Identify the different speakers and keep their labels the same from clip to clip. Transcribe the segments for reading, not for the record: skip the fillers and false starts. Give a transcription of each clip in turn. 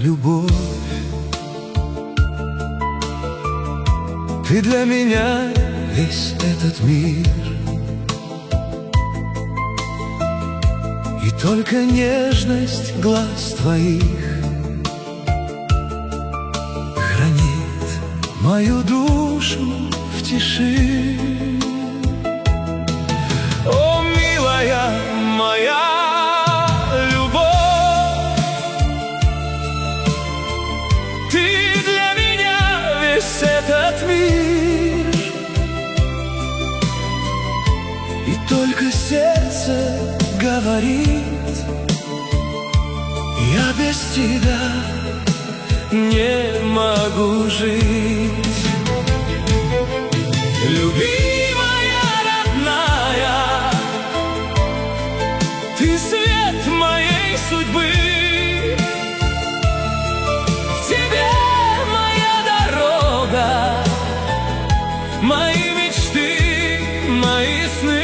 Speaker 1: любовь. Ты для меня весь этот мир, и только нежность глаз твоих хранит мою душу в тиши. О, милая моя любовь, ты для меня весь этот мир, и только сердце говорит: я без тебя не могу жить. Любимая родная, ты свет моей судьбы, в тебе моя дорога, мои мечты, мои сны.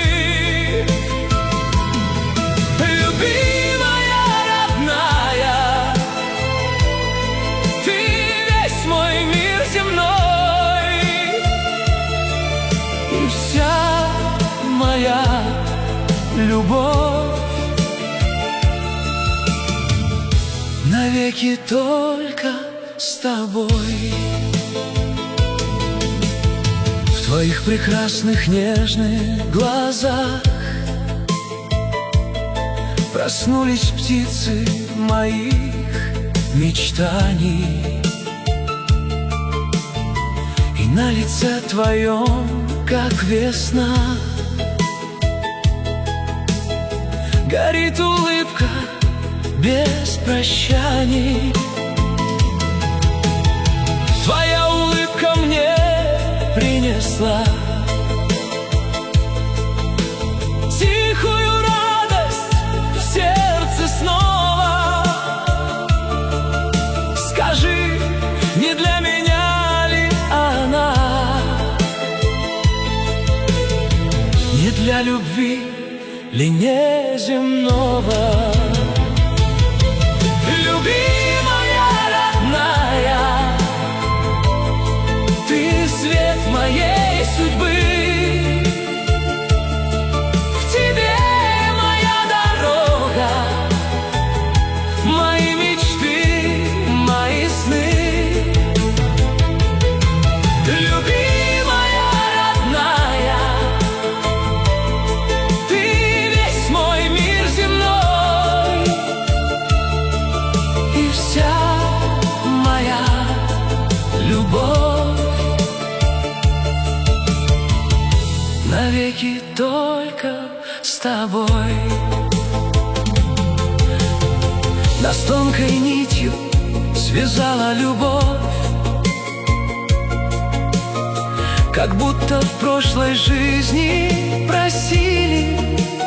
Speaker 1: Любовь навеки только с тобой. В твоих прекрасных нежных глазах проснулись птицы моих мечтаний, и на лице твоем, как весна, горит улыбка без прощаний. Твоя улыбка мне принесла тихую радость в сердце снова. Скажи, не для меня ли она? Не для любви ли неземного? Любимая родная, ты свет моей судьбы, в тебе моя дорога, мои мечты, мои сны. Навеки только с тобой. Нас тонкой нитью связала любовь, как будто в прошлой жизни просили,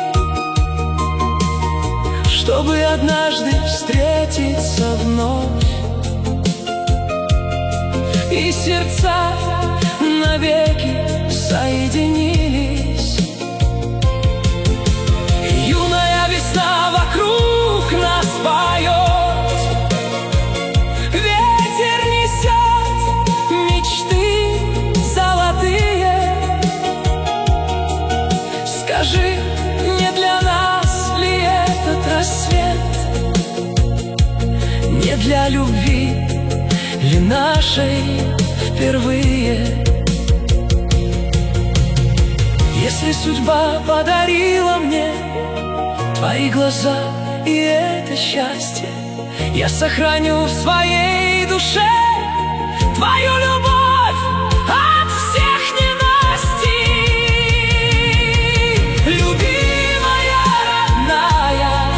Speaker 1: чтобы однажды встретиться вновь, и сердца навеки соединились. Юная весна вокруг нас поет, ветер несет мечты золотые. Скажи, не для нас ли этот рассвет? Не для любви ли нашей впервые? Если судьба подарила мне твои глаза и это счастье, я сохраню в своей душе твою любовь от всех ненастий. Любимая родная,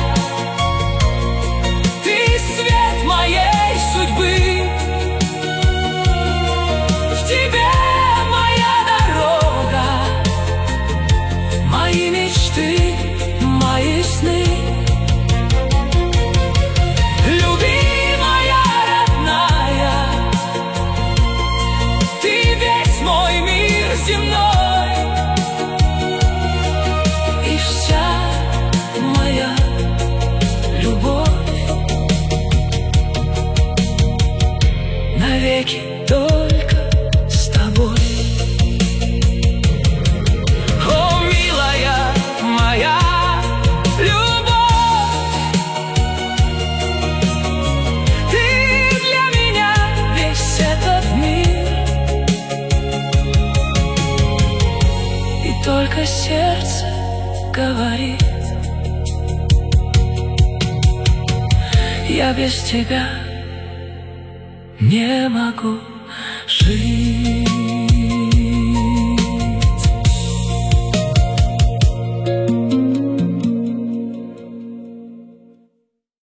Speaker 1: ты свет моей судьбы, в тебе мои мечты, мои сны. Любимая родная, навеки только с тобой. О, милая моя любовь, ты для меня весь этот мир, и только сердце говорит: я без тебя не могу жить.